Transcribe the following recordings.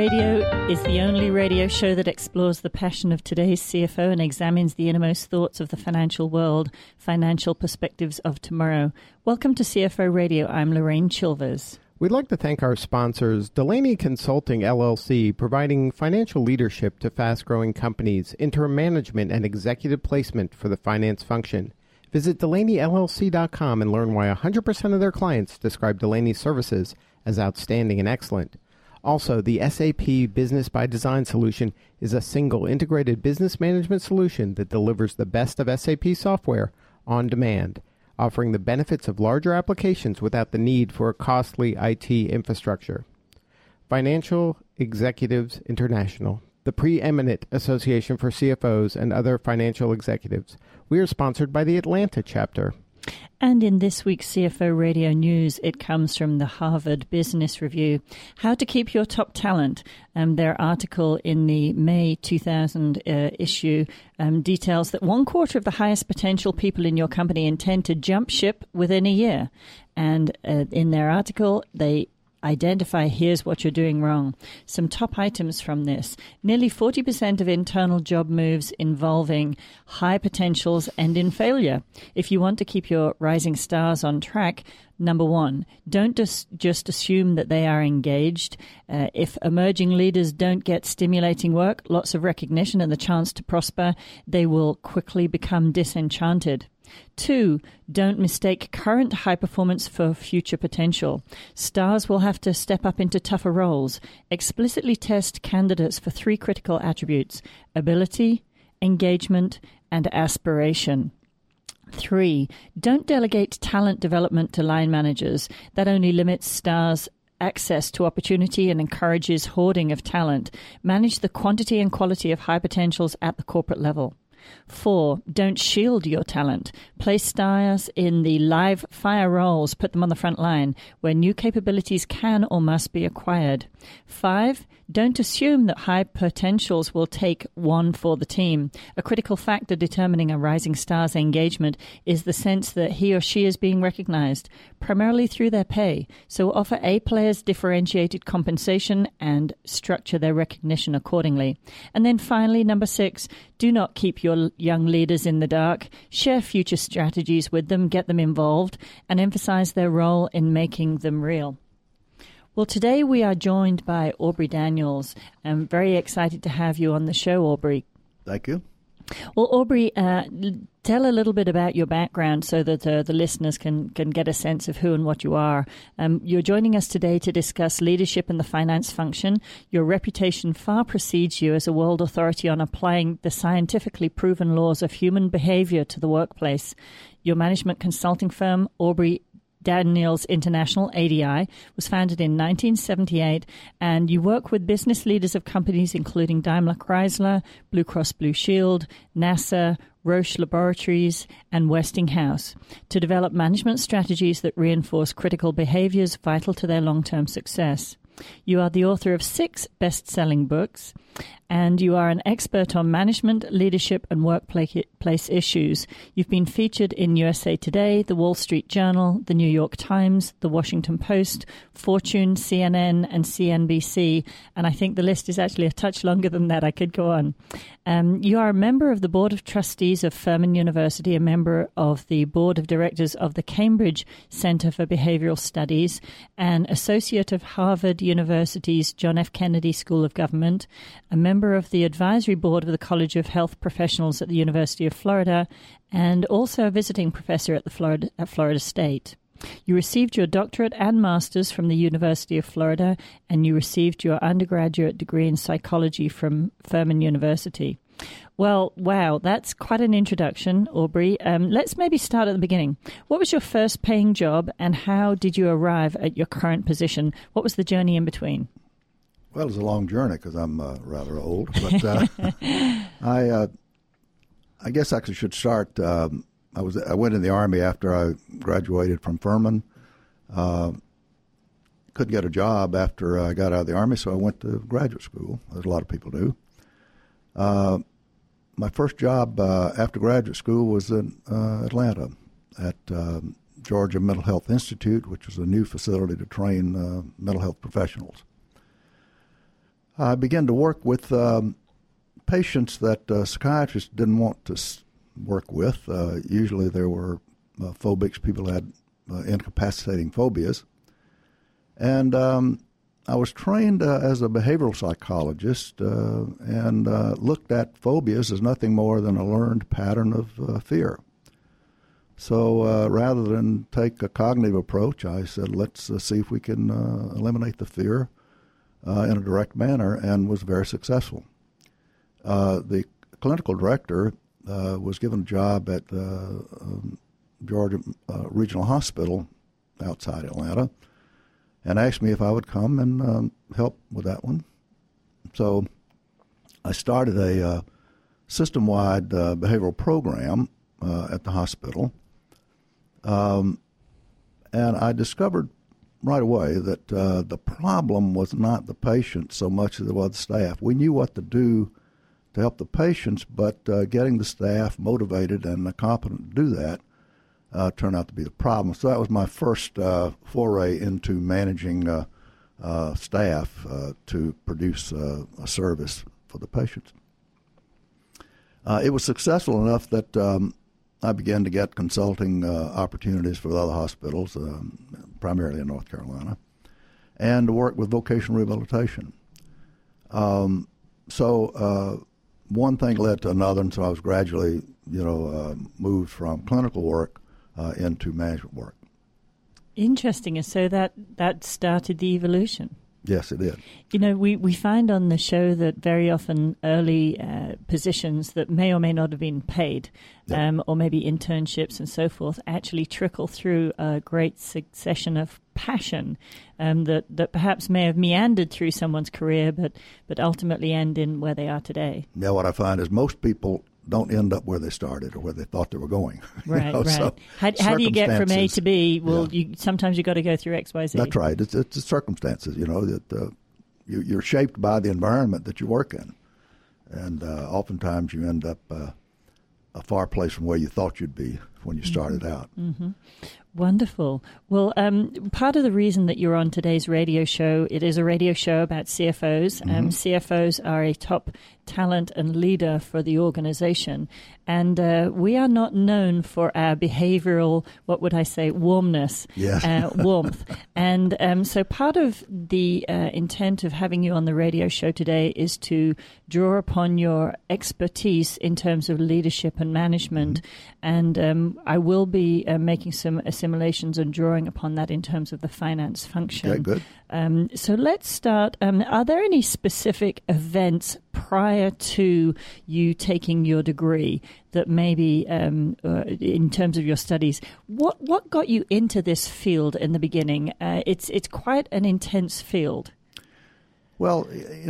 Radio is the only radio show that explores the passion of today's CFO and examines the innermost thoughts of the financial world, financial perspectives of tomorrow. Welcome to CFO Radio. I'm Lorraine Chilvers. We'd like to thank our sponsors, Delaney Consulting, LLC, providing financial leadership to fast-growing companies, interim management, and executive placement for the finance function. Visit DelaneyLLC.com and learn why 100% of their clients describe Delaney's services as outstanding and excellent. Also, the SAP Business by Design solution is a single integrated business management solution that delivers the best of SAP software on demand, offering the benefits of larger applications without the need for a costly IT infrastructure. Financial Executives International, the preeminent association for CFOs and other financial executives. We are sponsored by the Atlanta chapter. And in this week's CFO Radio News, it comes from the Harvard Business Review. How to keep your top talent. Their article in the May 2000 issue details that 1/4 of the highest potential people in your company intend to jump ship within a year. And in their article, they identify here's what you're doing wrong. Some top items from this. Nearly 40% of internal job moves involving high potentials end in failure. If you want to keep your rising stars on track, number one, don't just assume that they are engaged. If emerging leaders don't get stimulating work, lots of recognition and the chance to prosper, they will quickly become disenchanted. 2, don't mistake current high performance for future potential. Stars will have to step up into tougher roles. Explicitly test candidates for 3 critical attributes: ability, engagement, and aspiration. 3, don't delegate talent development to line managers. That only limits stars' access to opportunity and encourages hoarding of talent. Manage the quantity and quality of high potentials at the corporate level. 4, don't shield your talent. Place stars in the live fire roles, put them on the front line, where new capabilities can or must be acquired. 5, don't assume that high potentials will take one for the team. A critical factor determining a rising star's engagement is the sense that he or she is being recognized, primarily through their pay. So offer A players differentiated compensation and structure their recognition accordingly. And then finally, number 6, do not keep your young leaders in the dark. Share future strategies with them, get them involved, and emphasize their role in making them real. Well, today we are joined by Aubrey Daniels. I'm very excited to have you on the show, Aubrey. Thank you. Well, Aubrey, tell a little bit about your background so that the listeners can get a sense of who and what you are. You're joining us today to discuss leadership in the finance function. Your reputation far precedes you as a world authority on applying the scientifically proven laws of human behavior to the workplace. Your management consulting firm, Aubrey Daniels International, ADI, was founded in 1978, and you work with business leaders of companies including Daimler Chrysler, Blue Cross Blue Shield, NASA, Roche Laboratories, and Westinghouse to develop management strategies that reinforce critical behaviors vital to their long-term success. You are the author of 6 best-selling books, and you are an expert on management, leadership, and workplace issues. You've been featured in USA Today, The Wall Street Journal, The New York Times, The Washington Post, Fortune, CNN, and CNBC, and I think the list is actually a touch longer than that. I could go on. You are a member of the Board of Trustees of Furman University, a member of the Board of Directors of the Cambridge Center for Behavioral Studies, and associate of Harvard University's John F. Kennedy School of Government, a member of the advisory board of the College of Health Professionals at the University of Florida, and also a visiting professor at Florida State. You received your doctorate and master's from the University of Florida, and you received your undergraduate degree in psychology from Furman University. Well, wow, that's quite an introduction, Aubrey. Let's maybe start at the beginning. What was your first paying job, and how did you arrive at your current position? What was the journey in between? Well, it's a long journey because I'm rather old, but I guess I should start. I went in the Army after I graduated from Furman. Couldn't get a job after I got out of the Army, so I went to graduate school, as a lot of people do. My first job after graduate school was in Atlanta at Georgia Mental Health Institute, which was a new facility to train mental health professionals. I began to work with patients that psychiatrists didn't want to work with. Usually there were phobics, people had incapacitating phobias. And I was trained as a behavioral psychologist and looked at phobias as nothing more than a learned pattern of fear. So rather than take a cognitive approach, I said, let's see if we can eliminate the fear in a direct manner, and was very successful. The clinical director was given a job at Georgia Regional Hospital outside Atlanta, and asked me if I would come and help with that one. So I started a system-wide behavioral program at the hospital, and I discovered right away that the problem was not the patient so much as it was the staff. We knew what to do to help the patients, but getting the staff motivated and competent to do that turned out to be the problem. So that was my first foray into managing staff to produce a service for the patients. It was successful enough that I began to get consulting opportunities for other hospitals, primarily in North Carolina, and to work with vocational rehabilitation. So one thing led to another, and so I was gradually, moved from clinical work into management work. Interesting. And so that started the evolution. Yes, it did. We find on the show that very often early positions that may or may not have been paid, or maybe internships and so forth, actually trickle through a great succession of passion that perhaps may have meandered through someone's career, but ultimately end in where they are today. Yeah, what I find is most people don't end up where they started or where they thought they were going. Right, right. So how do you get from A to B? Well, sometimes you got to go through X, Y, Z. That's right. It's the circumstances, that you're shaped by the environment that you work in. And oftentimes you end up a far place from where you thought you'd be when you started out. Mm-hmm. Wonderful. Well, part of the reason that you're on today's radio show, it is a radio show about CFOs. Mm-hmm. CFOs are a top talent and leader for the organization. And we are not known for our behavioral, what would I say, warmness, warmth. And so part of the intent of having you on the radio show today is to draw upon your expertise in terms of leadership and management. Mm-hmm. And I will be making some assimilations and drawing upon that in terms of the finance function. Okay, good. So let's start. Are there any specific events prior to you taking your degree that maybe in terms of your studies, what got you into this field in the beginning? It's quite an intense field. Well,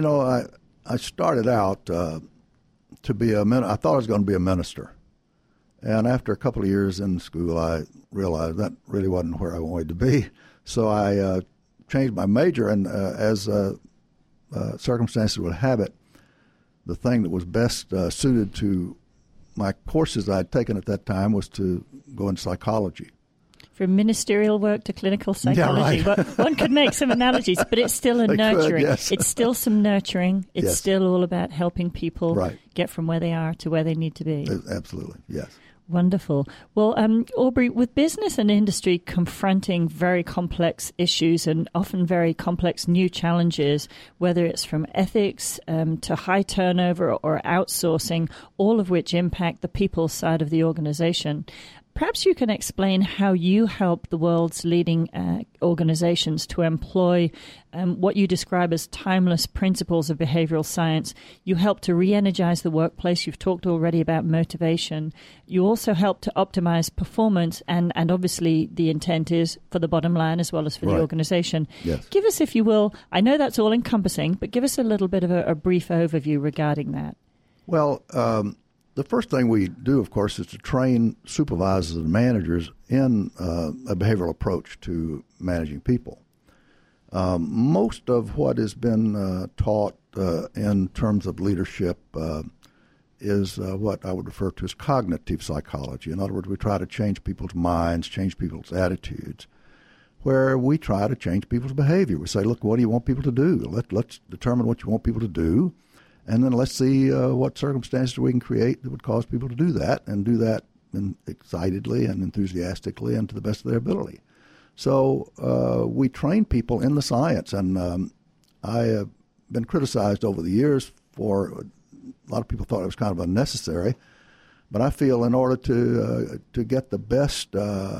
I started out to be I thought I was going to be a minister. And after a couple of years in school, I realized that really wasn't where I wanted to be. So I changed my major, and as circumstances would have it, the thing that was best suited to my courses I'd taken at that time was to go into psychology. From ministerial work to clinical psychology. Yeah, right. Well, one could make some analogies, but it's still a nurturing. Yes. It's still some nurturing. It's Yes. still all about helping people get from where they are to where they need to be. Absolutely, yes. Wonderful. Well, Aubrey, with business and industry confronting very complex issues and often very complex new challenges, whether it's from ethics to high turnover or outsourcing, all of which impact the people side of the organization, perhaps you can explain how you help the world's leading organizations to employ what you describe as timeless principles of behavioral science. You help to re-energize the workplace. You've talked already about motivation. You also help to optimize performance, and obviously the intent is for the bottom line as well as for the organization. Yes. Give us, if you will, I know that's all encompassing, but give us a little bit of a brief overview regarding that. Well, the first thing we do, of course, is to train supervisors and managers in a behavioral approach to managing people. Most of what has been taught in terms of leadership is what I would refer to as cognitive psychology. In other words, we try to change people's minds, change people's attitudes. where we try to change people's behavior. We say, look, what do you want people to do? Let's determine what you want people to do, and then let's see what circumstances we can create that would cause people to do that, and do that excitedly and enthusiastically and to the best of their ability. So we train people in the science, and I have been criticized over the years for, a lot of people thought it was kind of unnecessary, but I feel in order to get the best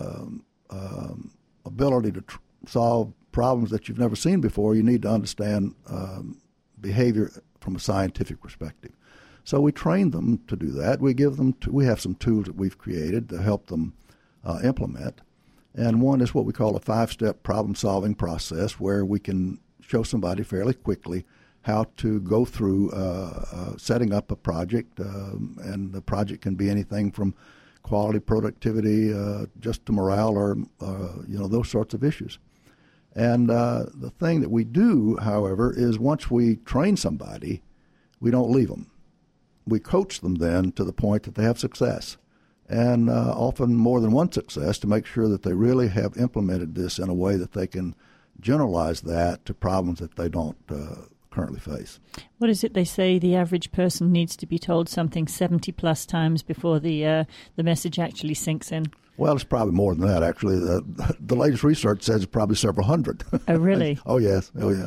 ability to solve problems that you've never seen before, you need to understand behavior from a scientific perspective. So we train them to do that. We have some tools that we've created to help them implement. And one is what we call a 5-step problem-solving process, where we can show somebody fairly quickly how to go through setting up a project, and the project can be anything from quality, productivity, just to morale, or those sorts of issues. And the thing that we do, however, is once we train somebody, we don't leave them. We coach them then to the point that they have success, and often more than one success, to make sure that they really have implemented this in a way that they can generalize that to problems that they don't currently face. What is it they say? The average person needs to be told something 70-plus times before the message actually sinks in. Well, it's probably more than that, actually. The latest research says it's probably several hundred. Oh, really? Oh, yes.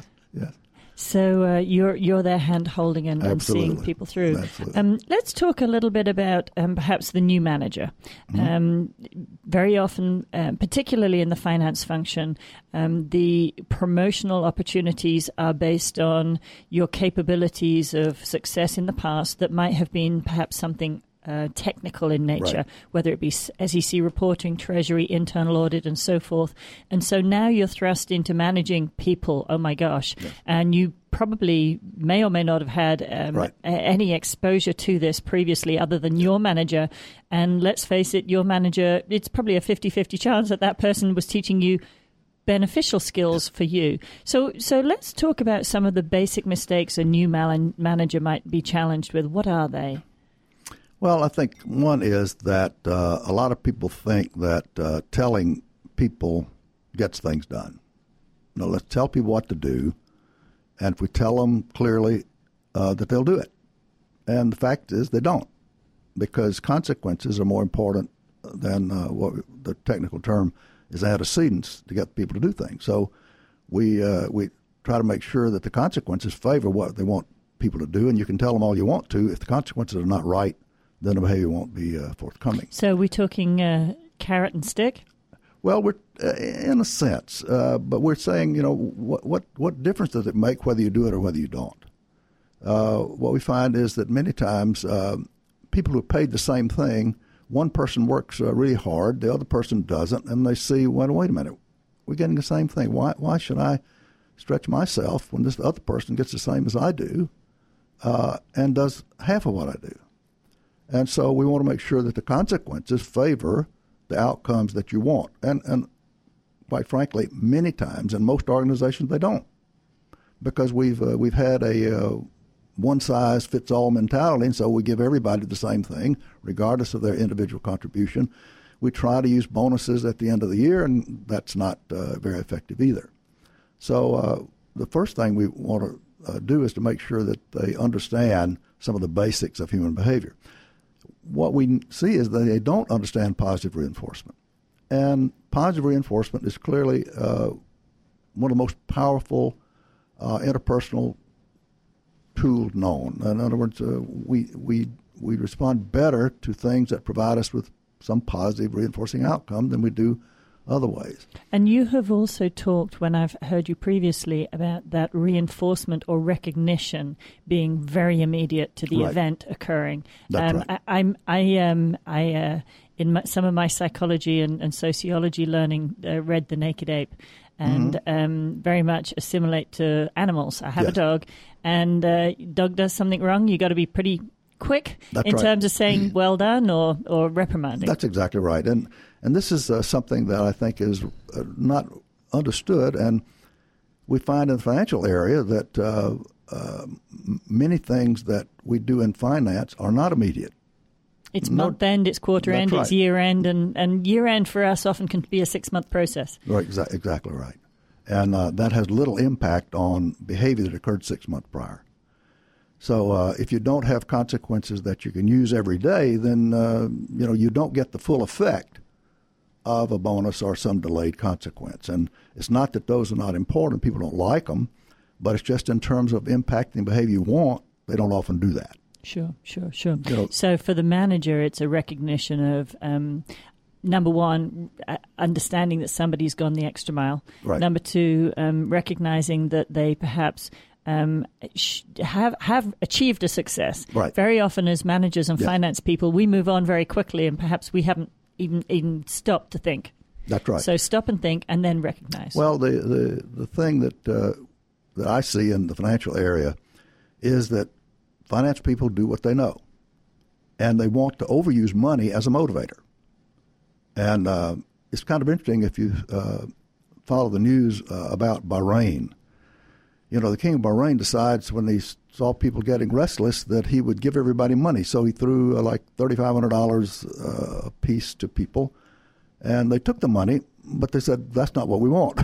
So you're there hand-holding and seeing people through. Let's talk a little bit about perhaps the new manager. Very often, particularly in the finance function, the promotional opportunities are based on your capabilities of success in the past that might have been perhaps something technical in nature, right, whether it be SEC reporting, Treasury, internal audit, and so forth. And so now you're thrust into managing people, oh my gosh, yes, and you probably may or may not have had any exposure to this previously other than your manager. And let's face it, your manager, it's probably a 50-50 chance that person was teaching you beneficial skills for you. So let's talk about some of the basic mistakes a new manager might be challenged with. What are they? Well, I think one is that a lot of people think that telling people gets things done. No, let's tell people what to do, and if we tell them clearly that they'll do it. And the fact is they don't, because consequences are more important than what the technical term is antecedents to get people to do things. So we try to make sure that the consequences favor what they want people to do, and you can tell them all you want to. If the consequences are not right, then the behavior won't be forthcoming. So we're talking carrot and stick? Well, we're in a sense, but we're saying, what difference does it make whether you do it or whether you don't? What we find is that many times people who are paid the same thing, one person works really hard, the other person doesn't, and they see, well, wait a minute, we're getting the same thing. Why should I stretch myself when this other person gets the same as I do and does half of what I do? And so we want to make sure that the consequences favor the outcomes that you want. And quite frankly, many times in most organizations, they don't. Because we've had a one-size-fits-all mentality, and so we give everybody the same thing, regardless of their individual contribution. We try to use bonuses at the end of the year, and that's not very effective either. So the first thing we want to do is to make sure that they understand some of the basics of human behavior. What we see is that they don't understand positive reinforcement. And positive reinforcement is clearly one of the most powerful interpersonal tools known. In other words, we respond better to things that provide us with some positive reinforcing outcome than we do other ways. And you have also talked, when I've heard you previously, about that reinforcement or recognition being very immediate to the event occurring. That's right. In some of my psychology and sociology learning, read The Naked Ape, and very much assimilate to animals. I have a dog, and dog does something wrong, you got to be pretty quick in terms of saying well done or reprimanding. That's exactly right. And this is something that I think is not understood, and we find in the financial area that many things that we do in finance are not immediate. It's month end, it's quarter end, right. It's year end, and year end for us often can be a 6-month process. Right, exactly right. And that has little impact on behavior that occurred 6 months prior. So if you don't have consequences that you can use every day, then you don't get the full effect of a bonus or some delayed consequence. And it's not that those are not important; people don't like them, but it's just in terms of impacting behavior you want, they don't often do that. Sure. So for the manager, it's a recognition of number one, understanding that somebody's gone the extra mile. Right. Number two, recognizing that they perhaps have achieved a success. Right. Very often as managers and finance people, we move on very quickly and perhaps we haven't even stopped to think. That's right. So stop and think and then recognize. Well, the thing that I see in the financial area is that finance people do what they know, and they want to overuse money as a motivator. And it's kind of interesting if you follow the news about Bahrain. The king of Bahrain decides when he saw people getting restless that he would give everybody money. So he threw like $3,500 a piece to people, and they took the money, but they said, that's not what we want.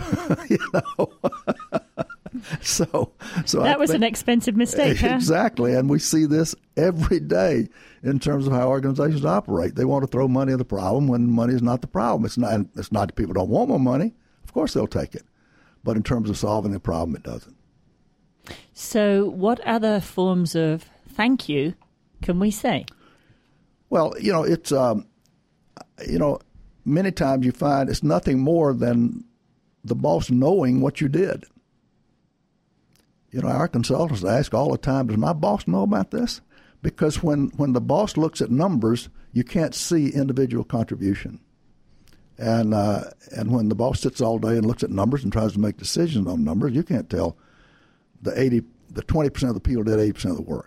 So that was an expensive mistake, huh? Exactly, and we see this every day in terms of how organizations operate. They want to throw money at the problem when money is not the problem. It's not that people don't want more money. Of course they'll take it. But in terms of solving the problem, it doesn't. So what other forms of thank you can we say? Well, it's, many times you find it's nothing more than the boss knowing what you did. Our consultants ask all the time, does my boss know about this? Because when the boss looks at numbers, you can't see individual contribution. And when the boss sits all day and looks at numbers and tries to make decisions on numbers, you can't tell the 20% of the people did 80% of the work.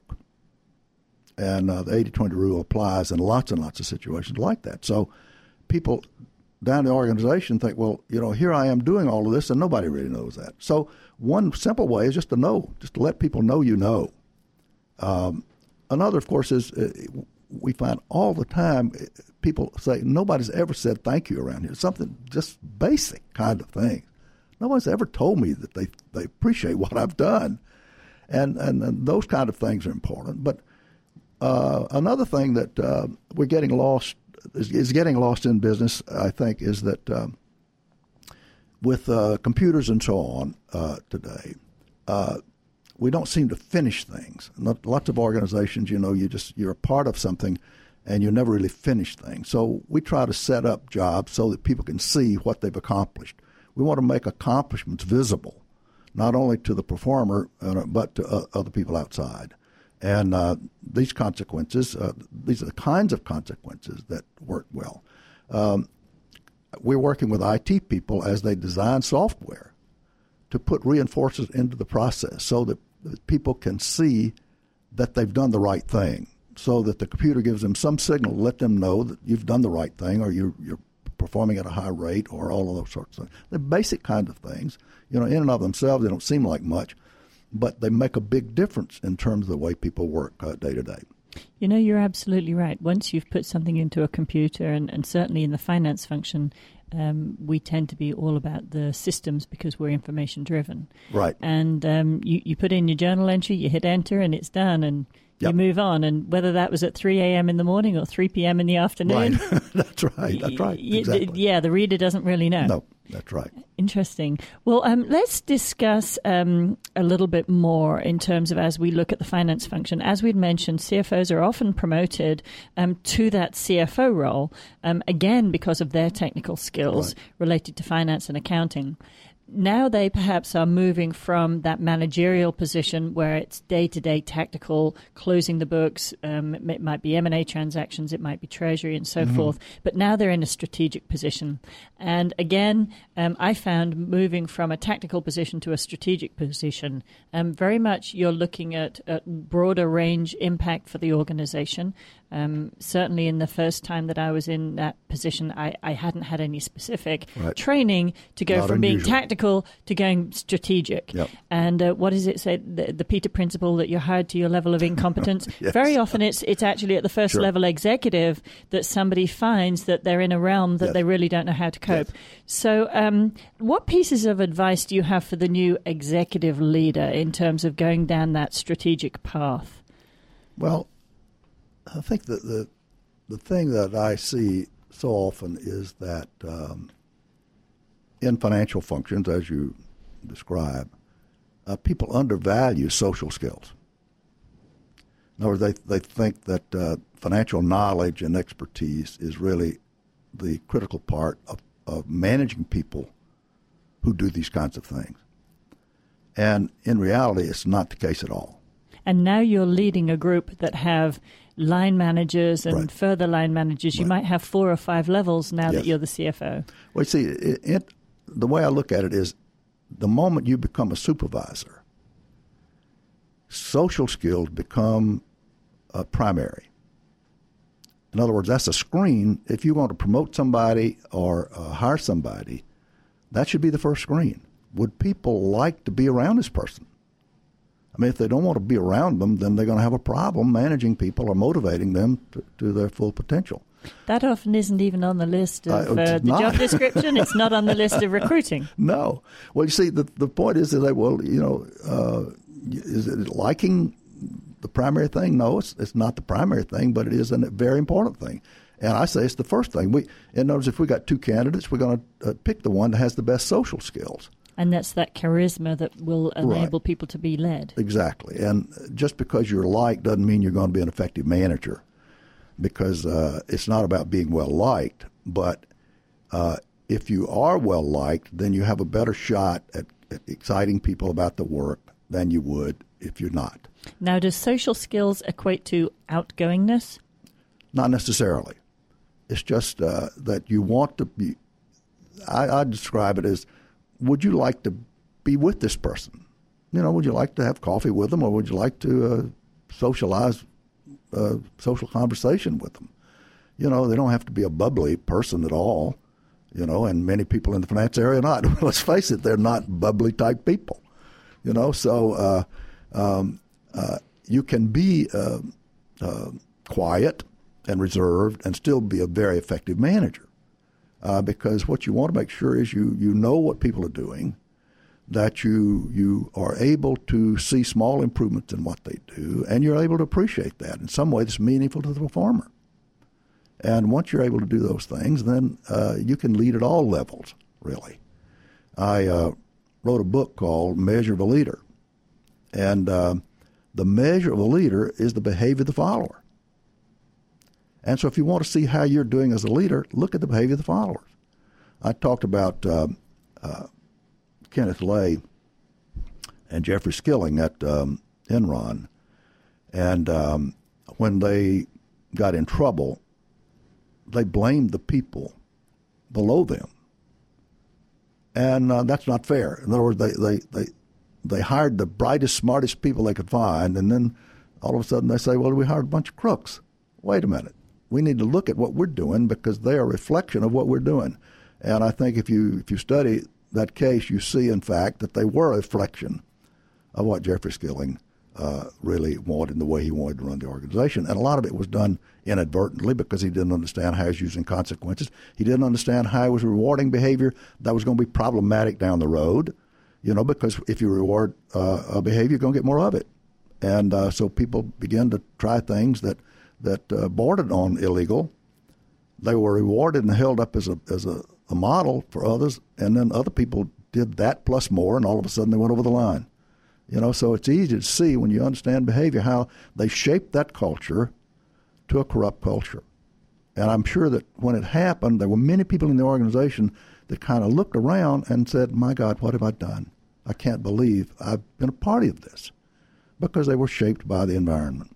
And the 80-20 rule applies in lots and lots of situations like that. So people down the organization think, well, here I am doing all of this, and nobody really knows that. So one simple way is just to know, just to let people know you know. Another, of course, is we find all the time people say, nobody's ever said thank you around here. Something just basic kind of thing. Nobody's ever told me that they appreciate what I've done. And those kind of things are important. But another thing that we're getting lost is getting lost in business, I think, is that with computers and so on today, we don't seem to finish things. Lots of organizations, you're a part of something and you never really finish things. So we try to set up jobs so that people can see what they've accomplished. We want to make accomplishments visible, not only to the performer, but to other people outside. And these consequences, these are the kinds of consequences that work well. We're working with IT people as they design software to put reinforcers into the process so that people can see that they've done the right thing, so that the computer gives them some signal to let them know that you've done the right thing or you're performing at a high rate or all of those sorts of things. The basic kind of things, in and of themselves, they don't seem like much, but they make a big difference in terms of the way people work day to day. You're absolutely right. Once you've put something into a computer, and certainly in the finance function, we tend to be all about the systems because we're information driven. Right. And you put in your journal entry, you hit enter, and it's done, and you move on. And whether that was at 3 a.m. in the morning or 3 p.m. in the afternoon. Right. That's right. Exactly. The reader doesn't really know. No, that's right. Interesting. Well, let's discuss a little bit more in terms of as we look at the finance function. As we'd mentioned, CFOs are often promoted to that CFO role, again, because of their technical skills related to finance and accounting. Now they perhaps are moving from that managerial position where it's day-to-day tactical, closing the books. It might be M&A transactions, it might be treasury and so forth. But now they're in a strategic position. And again, I found moving from a tactical position to a strategic position, very much you're looking at broader range impact for the organization. Certainly in the first time that I was in that position, I hadn't had any specific Right. training to go Not from being unusual. tactical to going strategic. Yep. And what does it say? The Peter principle, that you're hired to your level of incompetence. Yes. Very often it's actually at the first Sure. level executive that somebody finds that they're in a realm that Yes. they really don't know how to cope. Yes. So what pieces of advice do you have for the new executive leader in terms of going down that strategic path? Well, I think that the thing that I see so often is that in financial functions, as you describe, people undervalue social skills. In other words, they think that financial knowledge and expertise is really the critical part of managing people who do these kinds of things. And in reality, it's not the case at all. And now you're leading a group that have line managers and Right. further line managers. You Right. might have 4 or 5 levels now that Yes. you're the CFO. Well, you see, the way I look at it is the moment you become a supervisor, social skills become primary. In other words, that's a screen. If you want to promote somebody or hire somebody, that should be the first screen. Would people like to be around this person? I mean, if they don't want to be around them, then they're going to have a problem managing people or motivating them to their full potential. That often isn't even on the list of It's the not. job description. It's not on the list of recruiting. No. Well, you see, the point is that, well, is it liking the primary thing? No, it's not the primary thing, but it is a very important thing. And I say it's the first thing. In other words, if we got 2 candidates, we're going to pick the one that has the best social skills. And that's that charisma that will enable people to be led. Exactly. And just because you're liked doesn't mean you're going to be an effective manager, because it's not about being well liked. But if you are well liked, then you have a better shot at exciting people about the work than you would if you're not. Now, does social skills equate to outgoingness? Not necessarily. It's just that you want to be. I describe it as, would you like to be with this person? Would you like to have coffee with them, or would you like to socialize, social conversation with them? They don't have to be a bubbly person at all, and many people in the finance area are not. Let's face it, they're not bubbly type people, So you can be quiet and reserved and still be a very effective manager. Because what you want to make sure is you know what people are doing, that you are able to see small improvements in what they do, and you're able to appreciate that in some way that's meaningful to the performer. And once you're able to do those things, then you can lead at all levels, really. I wrote a book called Measure of a Leader. And the measure of a leader is the behavior of the follower. And so if you want to see how you're doing as a leader, look at the behavior of the followers. I talked about Kenneth Lay and Jeffrey Skilling at Enron. And when they got in trouble, they blamed the people below them. And that's not fair. In other words, they hired the brightest, smartest people they could find, and then all of a sudden they say, well, we hired a bunch of crooks. Wait a minute. We need to look at what we're doing, because they are a reflection of what we're doing. And I think if you study that case, you see, in fact, that they were a reflection of what Jeffrey Skilling really wanted and the way he wanted to run the organization. And a lot of it was done inadvertently because he didn't understand how he was using consequences. He didn't understand how he was rewarding behavior that was going to be problematic down the road, because if you reward a behavior, you're going to get more of it. And so people began to try things that bordered on illegal. They were rewarded and held up as a model for others, and then other people did that plus more, and all of a sudden they went over the line. So it's easy to see when you understand behavior how they shaped that culture to a corrupt culture. And I'm sure that when it happened, there were many people in the organization that kind of looked around and said, my God, what have I done? I can't believe I've been a party of this, because they were shaped by the environment.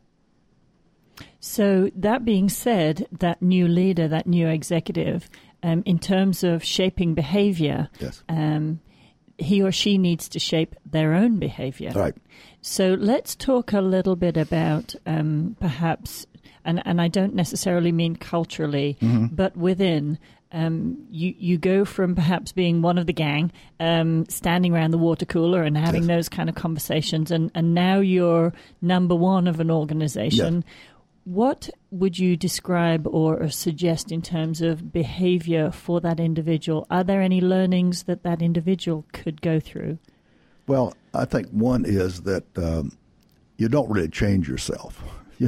So that being said, that new leader, that new executive, in terms of shaping behavior, Yes. He or she needs to shape their own behavior. Right. So let's talk a little bit about perhaps and I don't necessarily mean culturally, but within. You go from perhaps being one of the gang, standing around the water cooler and having those kind of conversations, and now you're number one of an organization. Yes. What would you describe or suggest in terms of behavior for that individual? Are there any learnings that individual could go through? Well, I think one is that you don't really change yourself.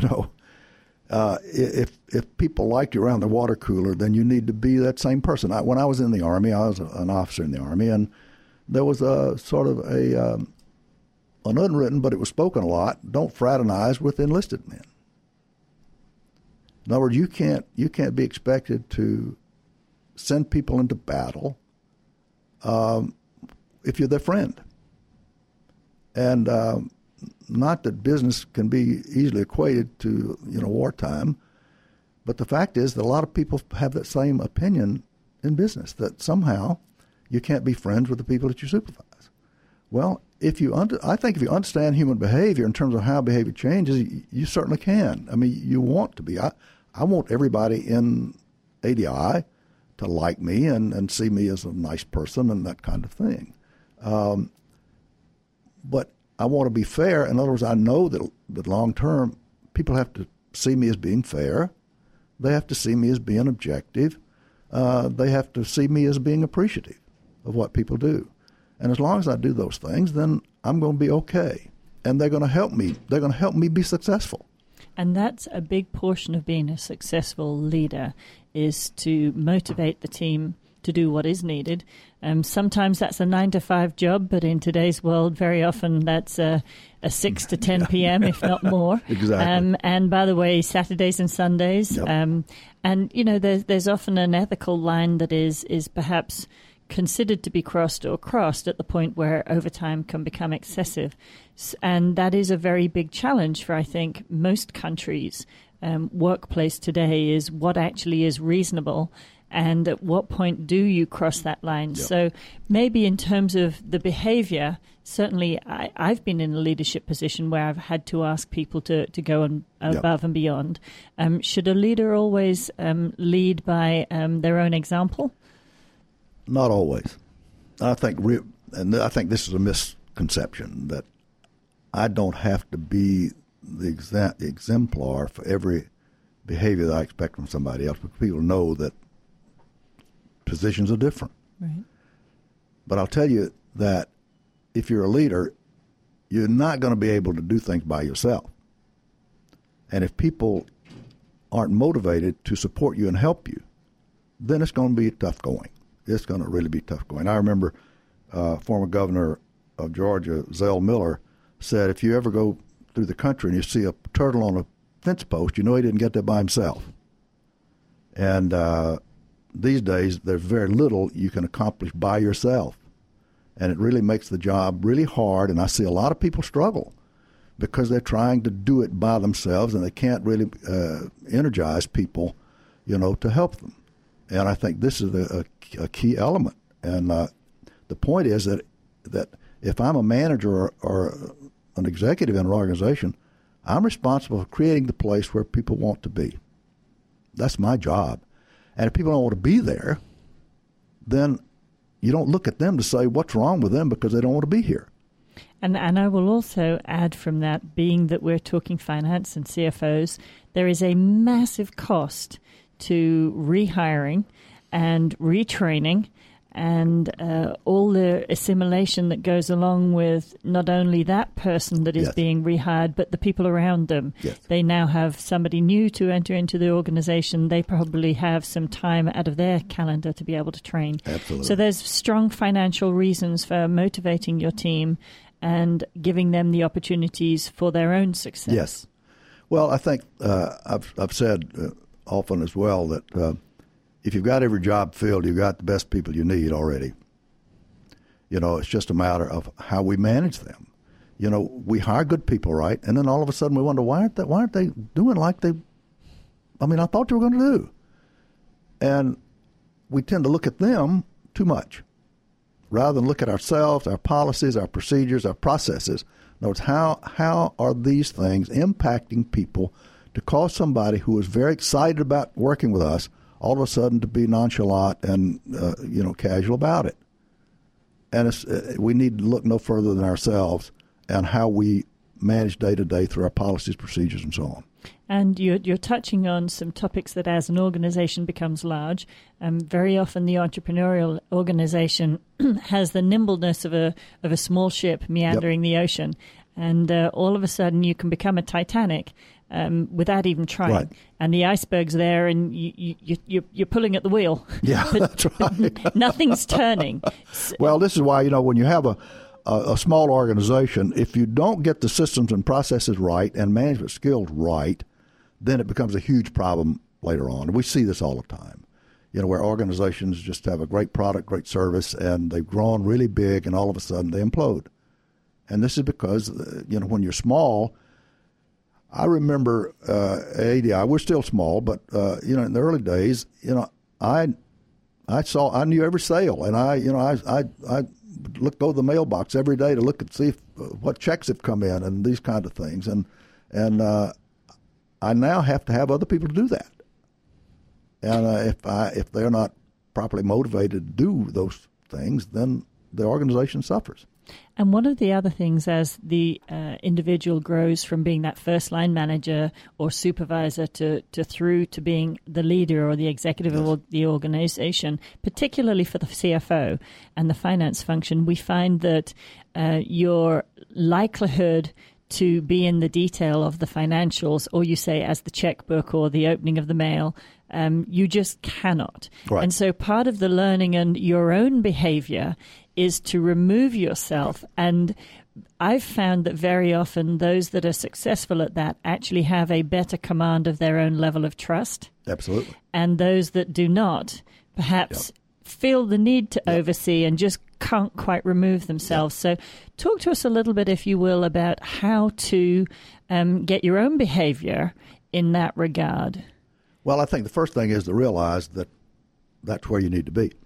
If people like you around the water cooler, then you need to be that same person. When I was in the Army, I was an officer in the Army, and there was a sort of an unwritten, but it was spoken a lot, don't fraternize with enlisted men. In other words, you can't be expected to send people into battle if you're their friend. And not that business can be easily equated to wartime, but the fact is that a lot of people have that same opinion in business, that somehow you can't be friends with the people that you supervise. Well, I think if you understand human behavior in terms of how behavior changes, you certainly can. I mean, you want to be. I want everybody in ADI to like me and see me as a nice person and that kind of thing. But I want to be fair. In other words, I know that long term, people have to see me as being fair. They have to see me as being objective. They have to see me as being appreciative of what people do. And as long as I do those things, then I'm going to be okay. And they're going to help me. They're going to help me be successful. And that's a big portion of being a successful leader, is to motivate the team to do what is needed. Sometimes that's a 9-to-5 job, but in today's world, very often that's a 6 to 10 p.m., if not more. Exactly. And by the way, Saturdays and Sundays. Yep. And there's often an ethical line that is perhaps considered to be crossed at the point where overtime can become excessive. And that is a very big challenge for, I think, most countries. Workplace today is what actually is reasonable, and at what point do you cross that line? Yep. So maybe in terms of the behavior, certainly I've been in a leadership position where I've had to ask people to go above and beyond. Should a leader always lead by their own example? Not always. I think this is a misconception, that I don't have to be the exemplar for every behavior that I expect from somebody else, because people know that positions are different. Right. But I'll tell you that if you're a leader, you're not going to be able to do things by yourself. And if people aren't motivated to support you and help you, then it's going to be tough going. It's going to really be tough going. I remember former governor of Georgia, Zell Miller, said if you ever go through the country and you see a turtle on a fence post, you know he didn't get there by himself. And these days, there's very little you can accomplish by yourself. And it really makes the job really hard. And I see a lot of people struggle because they're trying to do it by themselves, and they can't really energize people, to help them. And I think this is a key element. And the point is that if I'm a manager or an executive in an organization, I'm responsible for creating the place where people want to be. That's my job. And if people don't want to be there, then you don't look at them to say what's wrong with them because they don't want to be here. And I will also add from that, being that we're talking finance and CFOs, there is a massive cost to rehiring and retraining and all the assimilation that goes along with not only that person that is Yes. being rehired, but the people around them. Yes. They now have somebody new to enter into the organization. They probably have some time out of their calendar to be able to train. Absolutely. So there's strong financial reasons for motivating your team and giving them the opportunities for their own success. Yes. Well, I think I've said often as well that if you've got every job filled, you've got the best people you need already. It's just a matter of how we manage them. We hire good people, right? And then all of a sudden we wonder, why aren't they doing like I thought they were going to do. And we tend to look at them too much rather than look at ourselves, our policies, our procedures, our processes. In other words, how are these things impacting people to cause somebody who is very excited about working with us all of a sudden to be nonchalant and casual about it. And we need to look no further than ourselves and how we manage day to day through our policies, procedures, and so on. And you're touching on some topics that, as an organization becomes large, very often the entrepreneurial organization has the nimbleness of a small ship meandering the ocean, and all of a sudden you can become a Titanic without even trying. Right. And the iceberg's there, and you're pulling at the wheel. Yeah, that's right. Nothing's turning. Well, this is why when you have a small organization, if you don't get the systems and processes right and management skills right, then it becomes a huge problem later on. And we see this all the time, where organizations just have a great product, great service, and they've grown really big, and all of a sudden they implode. And this is because, when you're small, I remember ADI, we're still small, but, in the early days, I knew every sale, and I go to the mailbox every day to look and see what checks have come in and these kind of things. And I now have to have other people to do that. And if they're not properly motivated to do those things, then the organization suffers. And one of the other things, as the individual grows from being that first line manager or supervisor to through to being the leader or the executive of the organization, particularly for the CFO and the finance function, we find that your likelihood to be in the detail of the financials, or you say as the checkbook or the opening of the mail, you just cannot. Right. And so part of the learning and your own behavior is to remove yourself. And I've found that very often those that are successful at that actually have a better command of their own level of trust. Absolutely. And those that do not perhaps feel the need to oversee and just can't quite remove themselves. So talk to us a little bit, if you will, about how to get your own behavior in that regard. Well, I think the first thing is to realize that that's where you need to be.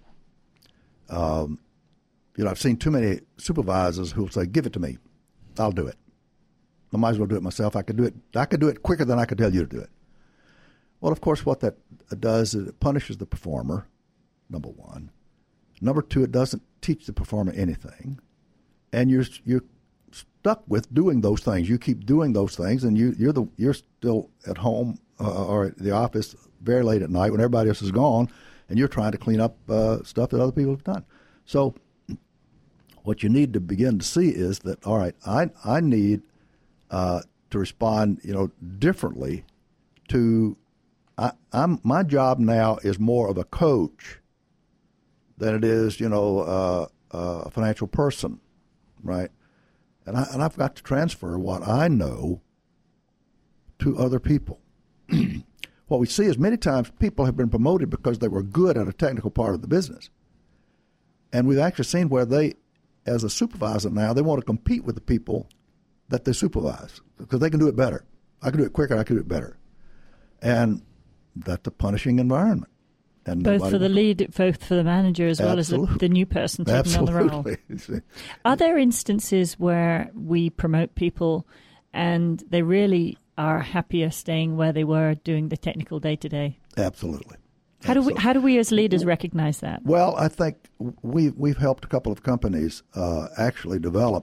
I've seen too many supervisors who will say, "Give it to me, I'll do it. I might as well do it myself. I could do it quicker than I could tell you to do it." Well, of course, what that does is it punishes the performer, number one. Number two, it doesn't teach the performer anything, and you're stuck with doing those things. You keep doing those things, and you're still at home or at the office very late at night when everybody else is gone, and you're trying to clean up stuff that other people have done. So what you need to begin to see is that, all right, I need to respond, differently to. My job now is more of a coach than it is, a financial person, right? And I've got to transfer what I know to other people. What we see is many times people have been promoted because they were good at a technical part of the business. And we've actually seen where they, as a supervisor now, they want to compete with the people that they supervise because they can do it better. I can do it quicker, I can do it better. And that's a punishing environment. And both for the lead, both for the manager as well as the new person taking on the role. Are there instances where we promote people and they really are happier staying where they were doing the technical day-to-day? Absolutely. How do we as leaders recognize that? Well, I think we've helped a couple of companies actually develop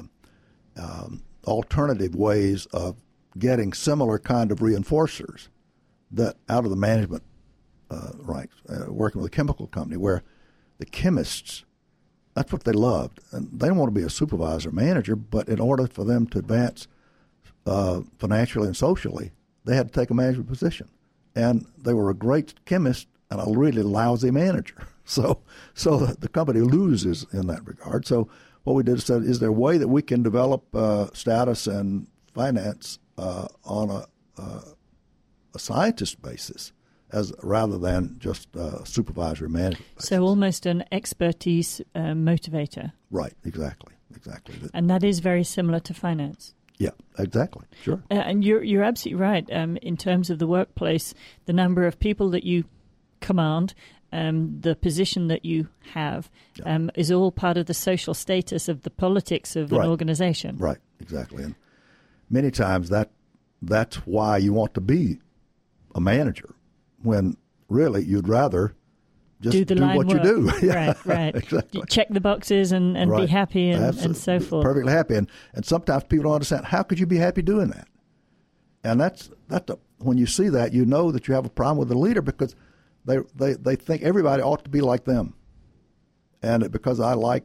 alternative ways of getting similar kind of reinforcers that out of the management ranks, working with a chemical company where the chemists, that's what they loved. And they didn't want to be a supervisor manager, but in order for them to advance financially and socially, they had to take a management position. And they were a great chemist and a really lousy manager. So the company loses in that regard. So what we did is said, is there a way that we can develop status and finance on a scientist basis rather than just supervisory management basis? So almost an expertise motivator. Right, exactly. And that is very similar to finance. Yeah, exactly. Sure. And you're absolutely right. In terms of the workplace, the number of people that you command, the position that you have, is all part of the social status of the politics of an organization. Right, exactly. And many times that that's why you want to be a manager, when really you'd rather just do what work. you do. Yeah, right. Exactly. Check the boxes and right. be happy and so forth. Perfectly happy. And sometimes people don't understand, how could you be happy doing that? And when you see that, you know that you have a problem with the leader, because they think everybody ought to be like them. And because I like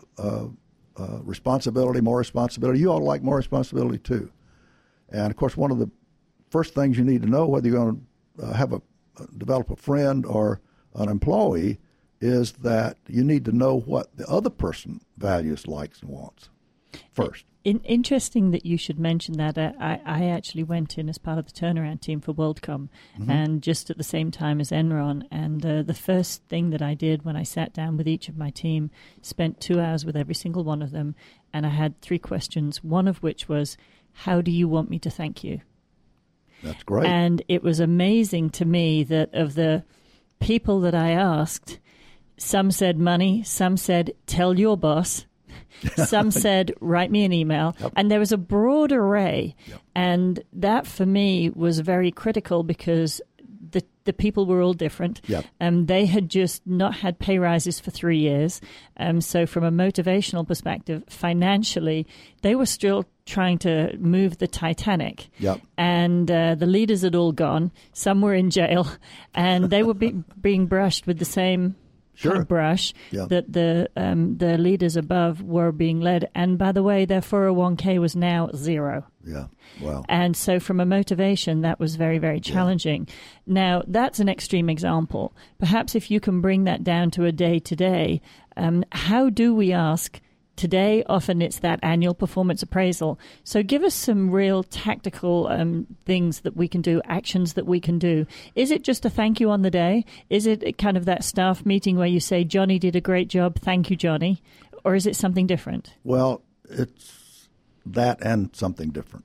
responsibility, more responsibility, you ought to like more responsibility too. And, of course, one of the first things you need to know, whether you're going to develop a friend or an employee, is that you need to know what the other person values, likes, and wants first. Interesting that you should mention that. I actually went in as part of the turnaround team for WorldCom, and just at the same time as Enron. And the first thing that I did when I sat down with each of my team, spent 2 hours with every single one of them, and I had 3 questions, one of which was, how do you want me to thank you? That's great. And it was amazing to me that of the people that I asked, some said money, some said tell your boss, some said write me an email, and there was a broad array. And that for me was very critical, because the people were all different. They had just not had pay rises for 3 years. So from a motivational perspective, financially, they were still trying to move the Titanic. And the leaders had all gone. Some were in jail, and they were being brushed with the same kind of brush that the leaders above were being led. And by the way, their 401k was now 0. Wow. And so from a motivation, that was very, very challenging. Now, that's an extreme example. Perhaps if you can bring that down to a day-to-day, how do we ask today? Often it's that annual performance appraisal. So give us some real tactical things that we can do, actions that we can do. Is it just a thank you on the day? Is it kind of that staff meeting where you say, Johnny did a great job, thank you, Johnny? Or is it something different? Well, it's that and something different.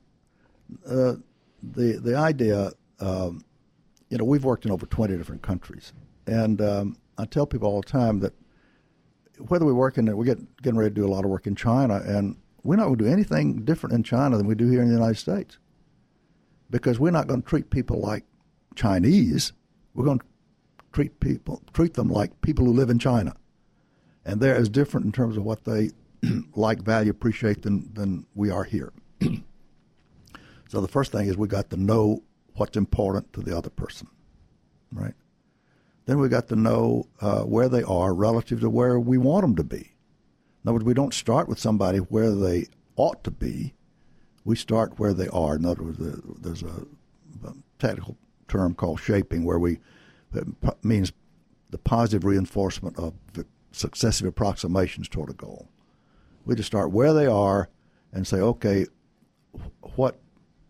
The idea, we've worked in over 20 different countries. And I tell people all the time that whether we're getting ready to do a lot of work in China, and we're not going to do anything different in China than we do here in the United States, because we're not going to treat people like Chinese. We're going to treat them like people who live in China, and they're as different in terms of what they like, value, appreciate than we are here. So the first thing is we got to know what's important to the other person, right? Then we got to know where they are relative to where we want them to be. In other words, we don't start with somebody where they ought to be. We start where they are. In other words, there's a technical term called shaping, where it means the positive reinforcement of the successive approximations toward a goal. We just start where they are and say, okay, what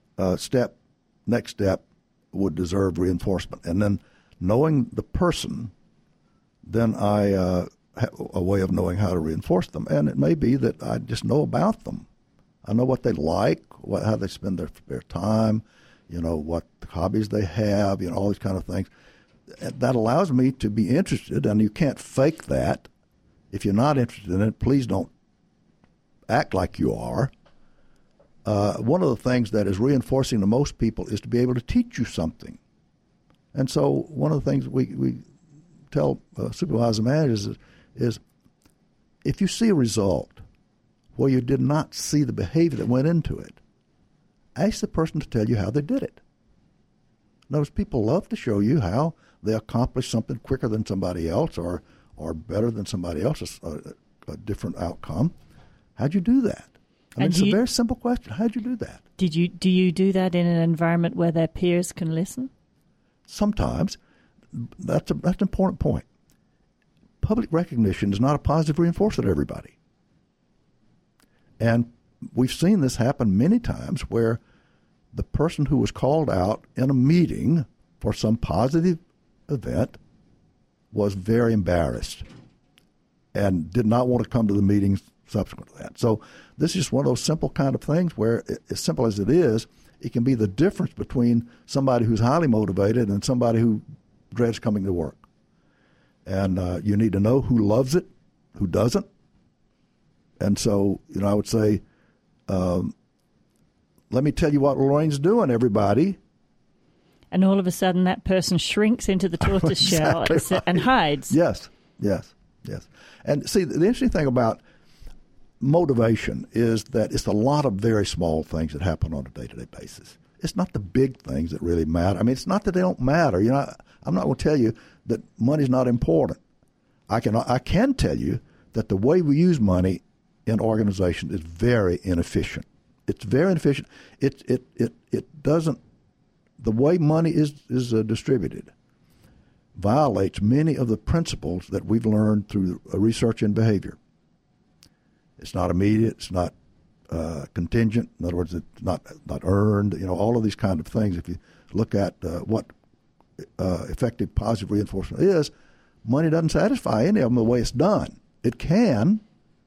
next step would deserve reinforcement? And then knowing the person, then I have a way of knowing how to reinforce them. And it may be that I just know about them. I know what they like, how they spend their time, what hobbies they have, all these kind of things. That allows me to be interested, and you can't fake that. If you're not interested in it, please don't act like you are. One of the things that is reinforcing to most people is to be able to teach you something. And so one of the things we tell supervisor managers is if you see a result where you did not see the behavior that went into it, ask the person to tell you how they did it. Notice people love to show you how they accomplished something quicker than somebody else or better than somebody else's, a different outcome. How'd you do that? I mean, it's a very simple question. How'd you do that? Do you do that in an environment where their peers can listen? Sometimes. That's an important point. Public recognition is not a positive reinforcer to everybody. And we've seen this happen many times where the person who was called out in a meeting for some positive event was very embarrassed and did not want to come to the meetings subsequent to that. So this is one of those simple kind of things where, as simple as it is, it can be the difference between somebody who's highly motivated and somebody who dreads coming to work. And you need to know who loves it, who doesn't. And so, I would say let me tell you what Lorraine's doing, everybody. And all of a sudden that person shrinks into the tortoise shell and hides. Yes. And see, the interesting thing about motivation is that it's a lot of very small things that happen on a day-to-day basis. It's not the big things that really matter. I mean, it's not that they don't matter. You know, I'm not going to tell you that money's not important. I can tell you that the way we use money in organizations is very inefficient. It's very inefficient. It doesn't. The way money is distributed violates many of the principles that we've learned through research in behavior. It's not immediate. It's not contingent. In other words, it's not earned. You know, all of these kind of things. If you look at what effective positive reinforcement is, money doesn't satisfy any of them the way it's done. It can.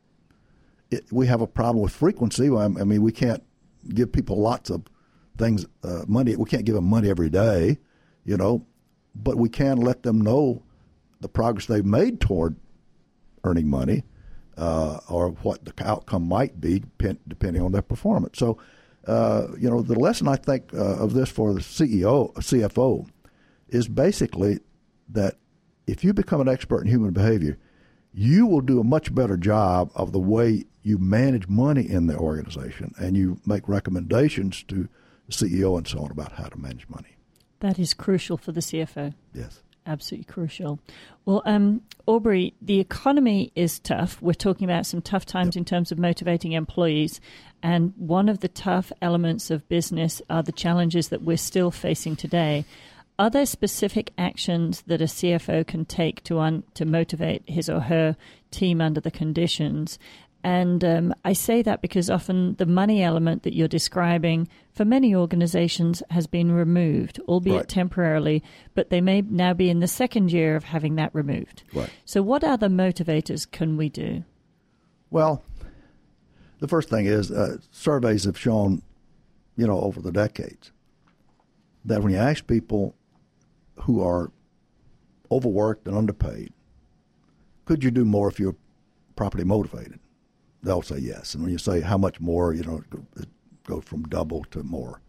We have a problem with frequency. I mean, we can't give people lots of things, money. We can't give them money every day, you know, but we can let them know the progress they've made toward earning money or what the outcome might be depending on their performance. So, you know, the lesson I think of this for the CFO is basically that if you become an expert in human behavior, you will do a much better job of the way you manage money in the organization, and you make recommendations to the CEO and so on about how to manage money. That is crucial for the CFO. Yes. Absolutely crucial. Well, Aubrey, the economy is tough. We're talking about some tough times in terms of motivating employees. And one of the tough elements of business are the challenges that we're still facing today. Are there specific actions that a CFO can take to motivate his or her team under the conditions? And I say that because often the money element that you're describing for many organizations has been removed, albeit temporarily, but they may now be in the second year of having that removed. Right. So what other motivators can we do? Well, the first thing is surveys have shown, you know, over the decades that when you ask people who are overworked and underpaid, could you do more if you're properly motivated? They'll say yes. And when you say how much more, you know, it goes from double to more.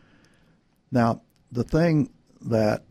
Now, the thing that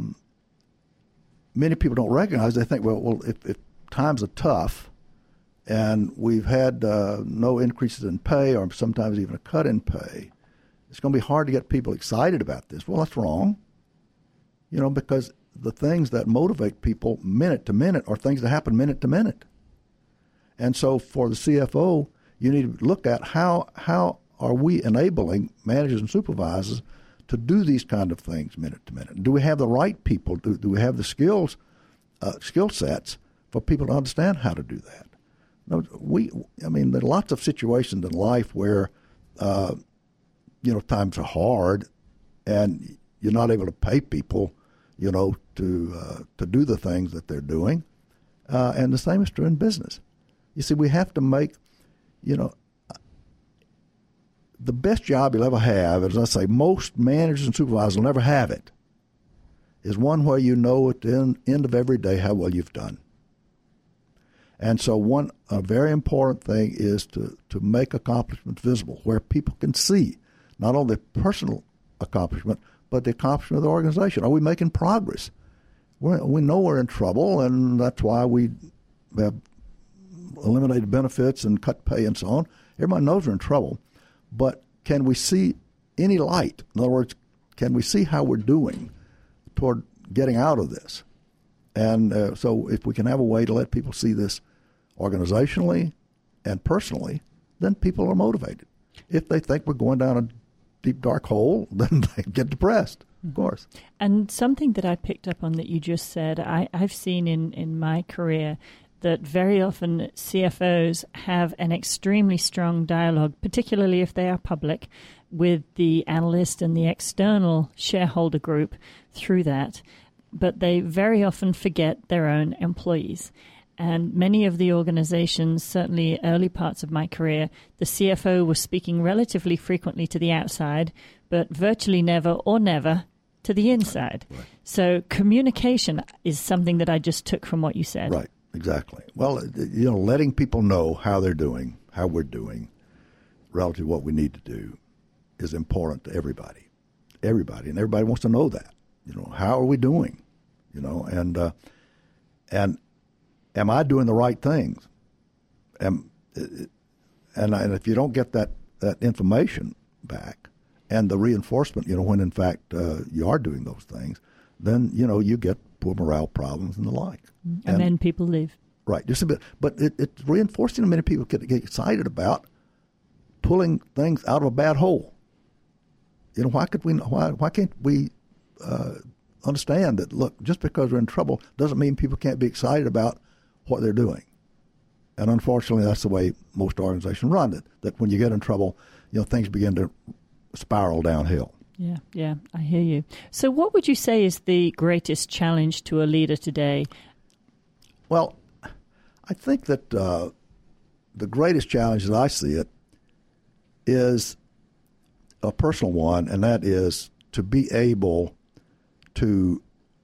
many people don't recognize, they think, well, if times are tough and we've had no increases in pay or sometimes even a cut in pay, it's going to be hard to get people excited about this. Well, that's wrong. You know, because the things that motivate people minute to minute are things that happen minute to minute. And so for the CFO, you need to look at how are we enabling managers and supervisors to do these kind of things minute to minute? Do we have the right people? Do we have the skill sets for people to understand how to do that? No, there are lots of situations in life where, you know, times are hard and you're not able to pay people, you know, to do the things that they're doing. And the same is true in business. You see, we have to make, you know, the best job you'll ever have, as I say, most managers and supervisors will never have it, is one where you know at the end of every day how well you've done. And so a very important thing is to make accomplishments visible, where people can see not only personal accomplishment, but the accomplishment of the organization. Are we making progress? We know we're in trouble, and that's why we have eliminated benefits and cut pay and so on. Everybody knows we're in trouble. But can we see any light? In other words, can we see how we're doing toward getting out of this? And so if we can have a way to let people see this organizationally and personally, then people are motivated. If they think we're going down a deep, dark hole, then they get depressed, of course. And something that I picked up on that you just said, I've seen in my career that very often CFOs have an extremely strong dialogue, particularly if they are public, with the analyst and the external shareholder group through that. But they very often forget their own employees. And many of the organizations, certainly early parts of my career, the CFO was speaking relatively frequently to the outside, but virtually never to the inside. Right. So communication is something that I just took from what you said. Right. Exactly. Well, you know, letting people know how they're doing, how we're doing, relative to what we need to do, is important to everybody, and everybody wants to know that. How are we doing? And am I doing the right things? And if you don't get that information back and the reinforcement, when in fact you are doing those things, then you get poor morale problems and the like. And then people leave. Right, just a bit, but it's reinforcing. Many people get excited about pulling things out of a bad hole. Why can't we understand that? Look, just because we're in trouble doesn't mean people can't be excited about what they're doing. And unfortunately, that's the way most organizations run it. That when you get in trouble, things begin to spiral downhill. Yeah, I hear you. So, what would you say is the greatest challenge to a leader today? Well, I think that the greatest challenge, as I see it, is a personal one, and that is to be able to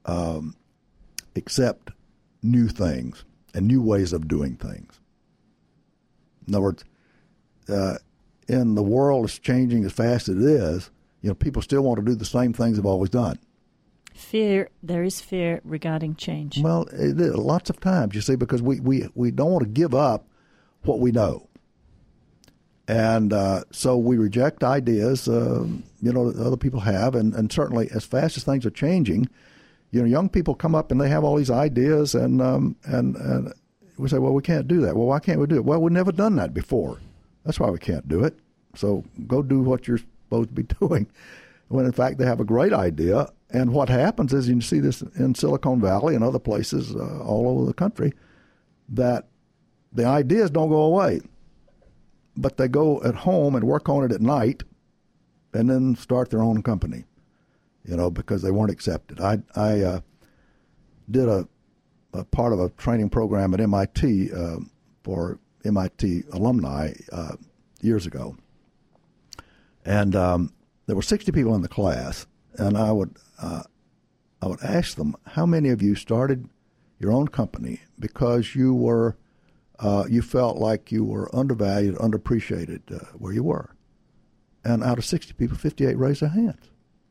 accept new things and new ways of doing things. In other words, in the world is changing as fast as it is, people still want to do the same things they've always done. There is fear regarding change. Well, it is, lots of times, you see, because we don't want to give up what we know. And so we reject ideas, that other people have. And certainly as fast as things are changing, young people come up and they have all these ideas and we say, well, we can't do that. Well, why can't we do it? Well, we've never done that before. That's why we can't do it. So go do what you're supposed to be doing. When in fact they have a great idea. And what happens is, you see this in Silicon Valley and other places all over the country, that the ideas don't go away, but they go at home and work on it at night and then start their own company, because they weren't accepted. I did a part of a training program at MIT for MIT alumni years ago. And there were 60 people in the class, and I would ask them, how many of you started your own company because you were you felt like you were undervalued, underappreciated where you were? And out of 60 people, 58 raised their hands.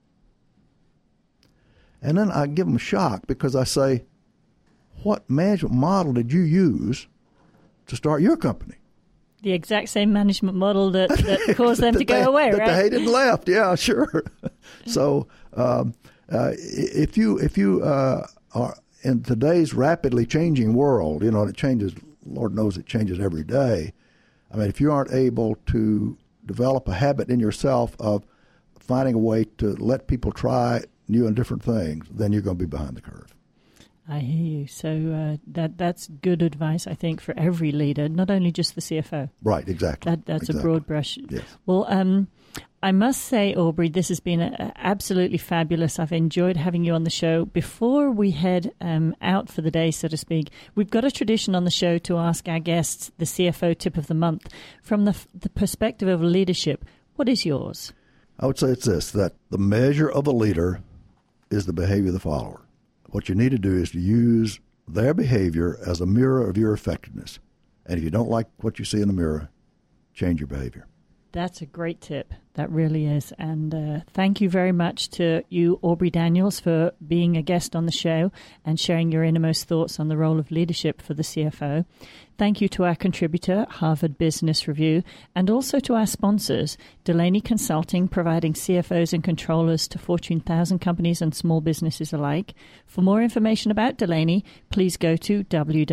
And then I give them a shock because I say, what management model did you use to start your company? The exact same management model that caused them to go away, right? That they hated and left, yeah, sure. So if you are in today's rapidly changing world, it changes, Lord knows it changes every day. I mean, if you aren't able to develop a habit in yourself of finding a way to let people try new and different things, then you're going to be behind the curve. I hear you. So that's good advice, I think, for every leader, not only just the CFO. Right, exactly. That's exactly. a broad brush. Yes. Well, I must say, Aubrey, this has been absolutely fabulous. I've enjoyed having you on the show. Before we head out for the day, so to speak, we've got a tradition on the show to ask our guests the CFO tip of the month. From the perspective of leadership, what is yours? I would say it's this, that the measure of a leader is the behavior of the follower. What you need to do is to use their behavior as a mirror of your effectiveness. And if you don't like what you see in the mirror, change your behavior. That's a great tip. That really is. And thank you very much to you, Aubrey Daniels, for being a guest on the show and sharing your innermost thoughts on the role of leadership for the CFO. Thank you to our contributor, Harvard Business Review, and also to our sponsors, Delaney Consulting, providing CFOs and controllers to Fortune 1000 companies and small businesses alike. For more information about Delaney, please go to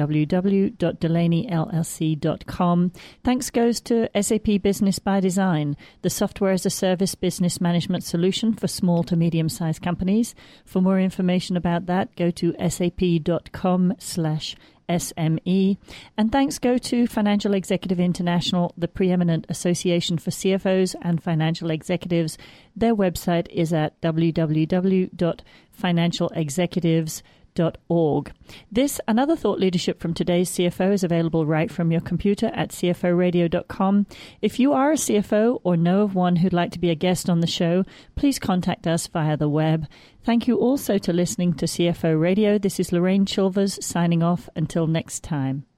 www.delaneyllc.com. Thanks goes to SAP Business by Design, the software as a service business management solution for small to medium-sized companies. For more information about that, go to sap.com/SME. And thanks go to Financial Executive International, the preeminent association for CFOs and financial executives. Their website is at www.financialexecutives.org. This and other thought leadership from today's CFO is available right from your computer at cforadio.com. If you are a CFO or know of one who'd like to be a guest on the show, please contact us via the web. Thank you also to listening to CFO Radio. This is Lorraine Chilvers signing off until next time.